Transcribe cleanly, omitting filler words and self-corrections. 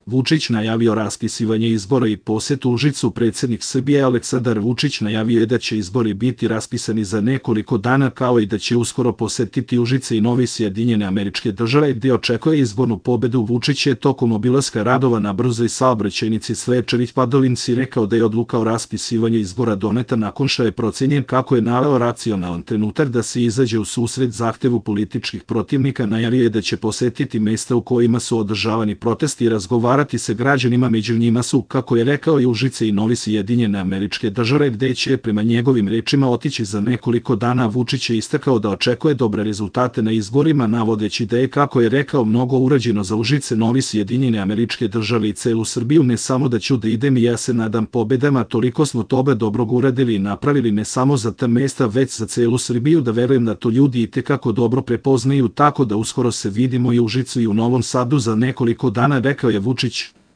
Vučić najavio raspisivanje izbora i posetu Užicu. Predsjednik Srbije Aleksandar Vučić najavio je da će izbori biti raspisani za nekoliko dana, kao i da će uskoro posetiti Užice i Novi Sjedinjene Američke Države, gdje očekuje izbornu pobedu. Vučić je tokom obilaska radova na brzoj saobraćajnici Svečević Padovinci rekao da je odluka o raspisivanju izbora doneta nakon što je procenjen, kako je naveo, racionalan trenutak da se izađe u susret zahtevu političkih protivnika. Najavio je da će posetiti mesta u kojima su održavani protesti i razgovarati sa građanima, među njima su, kako je rekao, i Užice i Novi Sjedinjene Američke Države, gde će, prema njegovim rečima, otići za nekoliko dana. Vučić je istakao da očekuje dobre rezultate na izborima, navodeći da je, kako je rekao, mnogo urađeno za Užice, Novi Sjedinjene Američke Države i celu Srbiju. Ne samo da ću da idem i ja se nadam pobedama, toliko smo toga dobrog uradili i napravili ne samo za ta mesta, već za celu Srbiju, da verujem da to ljudi i tekako dobro prepoznaju, tako da uskoro se vidimo i u Užicu i u Novom Sadu za nekoliko dana, rekao je Vučić.